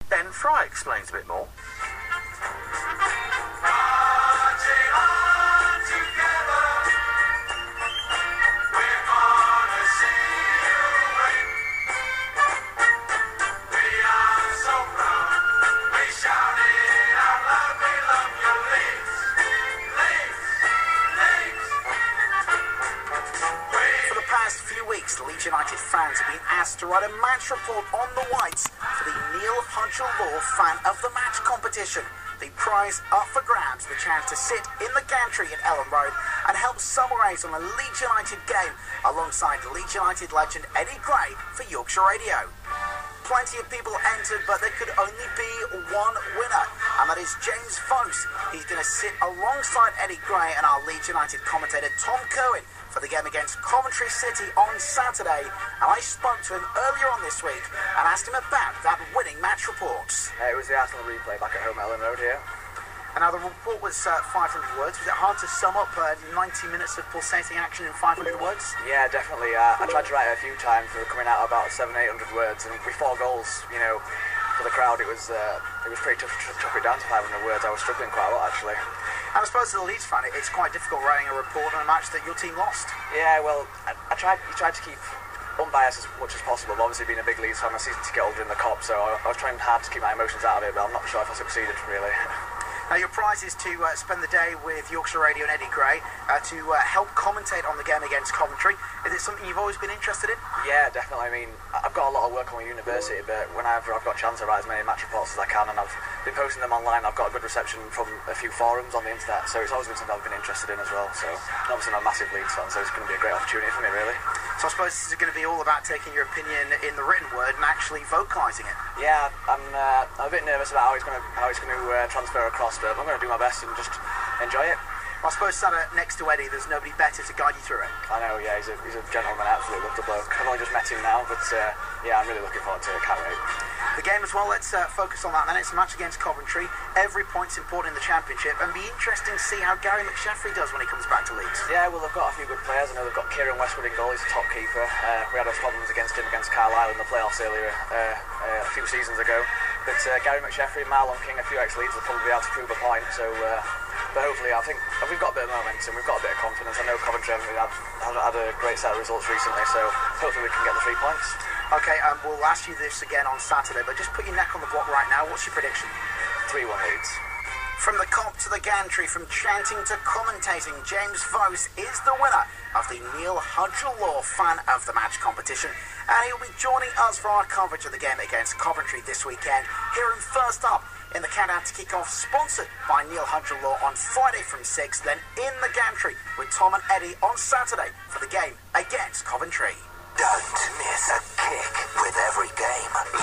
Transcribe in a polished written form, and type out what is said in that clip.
Ben Fry explains a bit more. Leeds United fans have been asked to write a match report on the Whites for the Neil Hudgell-Law Fan of the Match competition. The prize up for grabs, the chance to sit in the gantry at Ellen Road and help summarise on a Leeds United game alongside Leeds United legend Eddie Gray for Yorkshire Radio. Plenty of people entered, but there could only be one winner, and that is James Vose. He's going to sit alongside Eddie Gray and our Leeds United commentator Tom Cohen for the game against Coventry City on Saturday, and I spoke to him earlier on this week and asked him about that winning match report. It was the Arsenal replay back at home at Ellen Road here. And now the report was 500 words. Was it hard to sum up 90 minutes of pulsating action in 500 words? Yeah, definitely. I tried to write it a few times. We were coming out about 700-800 words, and with 4 goals, you know, for the crowd, it was pretty tough to chop it down to 500 words. I was struggling quite a lot, actually. And I suppose as a Leeds fan, it's quite difficult writing a report on a match that your team lost. Yeah, well, I tried to keep unbiased as much as possible. But obviously, being a big Leeds fan, my season ticket holder in the Kop, so I was trying hard to keep my emotions out of it, but I'm not sure if I succeeded, really. Now, your prize is to spend the day with Yorkshire Radio and Eddie Gray to help commentate on the game against Coventry. Is it something you've always been interested in? Yeah, definitely. I mean, I've got a lot of work on my university, but whenever I've got a chance, I write as many match reports as I can, and I've been posting them online. I've got a good reception from a few forums on the internet, so it's always been something I've been interested in as well. So, obviously, I'm a massive Leeds fan, so it's going to be a great opportunity for me, really. So I suppose this is going to be all about taking your opinion in the written word and actually vocalising it. Yeah, I'm a bit nervous about how it's going to transfer across, but I'm going to do my best and just enjoy it. I suppose sat next to Eddie, there's nobody better to guide you through it. I know, yeah, he's a gentleman. I absolutely love the bloke. I've only just met him now, but yeah, I'm really looking forward to it. Can't wait. The game as well, let's focus on that then. It's a match against Coventry. Every point's important in the Championship, and be interesting to see how Gary McSheffrey does when he comes back to Leeds. Yeah, well, they've got a few good players. I know they've got Kieran Westwood in goal. He's a top keeper. We had those problems against him against Carlisle in the playoffs earlier a few seasons ago. But Gary McSheffrey, Marlon King, a few ex-Leeds will probably be able to prove a point. So, but hopefully, I think we've got a bit of momentum. We've got a bit of confidence. I know Coventry have had a great set of results recently, so hopefully we can get the 3 points. Okay, we'll ask you this again on Saturday, but just put your neck on the block right now. What's your prediction? 3-1 Leeds. From the Kop to the gantry, from chanting to commentating, James Vose is the winner of the Neil Hudgell-Law Fan of the Match competition, and he'll be joining us for our coverage of the game against Coventry this weekend. Hear him first up in the Countdown to Kick-Off, sponsored by Neil Hudgell-Law on Friday from 6, then in the gantry with Tom and Eddie on Saturday for the game against Coventry. Don't miss a kick with every game.